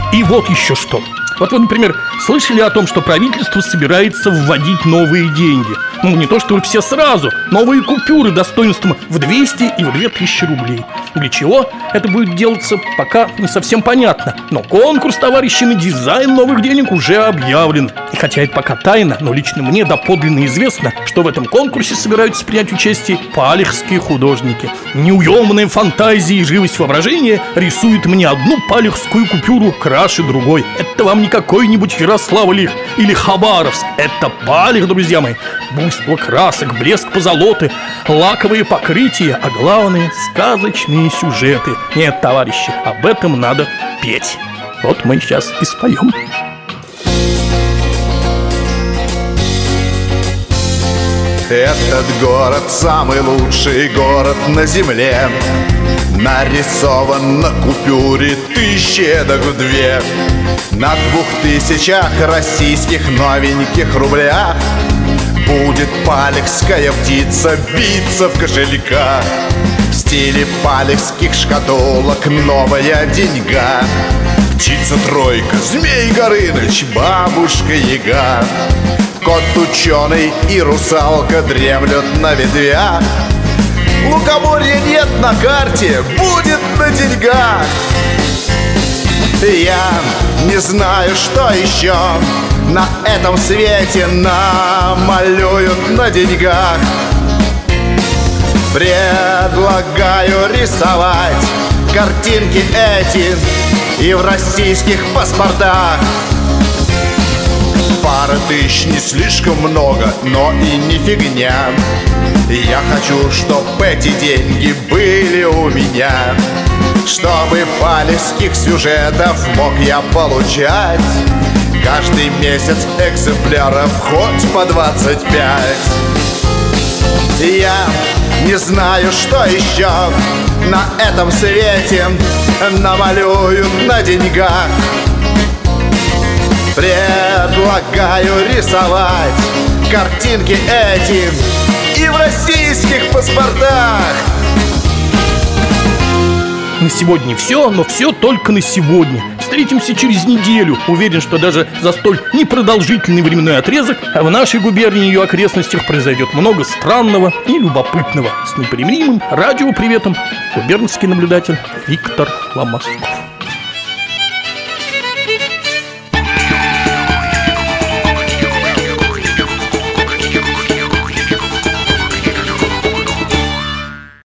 И вот еще что. Вот вы, например, слышали о том, что правительство собирается вводить новые деньги? Ну, не то что все сразу. Новые купюры достоинством в 200 и в 2000 рублей. Для чего это будет делаться, пока не совсем понятно. Но конкурс, товарищи, на дизайн новых денег уже объявлен. И хотя это пока тайна, но лично мне доподлинно известно, что в этом конкурсе собираются принять участие палехские художники. Неуемная фантазия и живость воображения рисует мне одну палехскую купюру краше другой. Это вам не какой-нибудь Ярославль или Хабаровск. Это Палех, друзья мои. Буйство красок, блеск позолоты, лаковые покрытия, а главное, сказочные сюжеты. Нет, товарищи, об этом надо петь. Вот мы сейчас и споем. Этот город самый лучший город на земле. Нарисован на купюре 1000 эдак 2. На 2000 российских новеньких рублях будет палехская птица биться в кошельках. В стиле палехских шкатулок новая деньга. Птица-тройка, Змей Горыныч, Бабушка Яга. Кот-ученый и русалка дремлют на ветвях. Лукоморья нет на карте, будет на деньгах. Я не знаю, что еще на этом свете намалюют на деньгах. Предлагаю рисовать картинки эти и в российских паспортах. Пара тысяч не слишком много, но и не фигня. Я хочу, чтоб эти деньги были у меня, чтобы палехских сюжетов мог я получать каждый месяц экземпляров хоть по 25. Я не знаю, что еще на этом свете намалюют на деньгах. Предлагаю рисовать картинки эти и в российских паспортах. На сегодня все, но все только на сегодня. Встретимся через неделю. Уверен, что даже за столь непродолжительный временной отрезок в нашей губернии и ее окрестностях произойдет много странного и любопытного. С непримиримым радиоприветом, губернский наблюдатель Виктор Ломасков.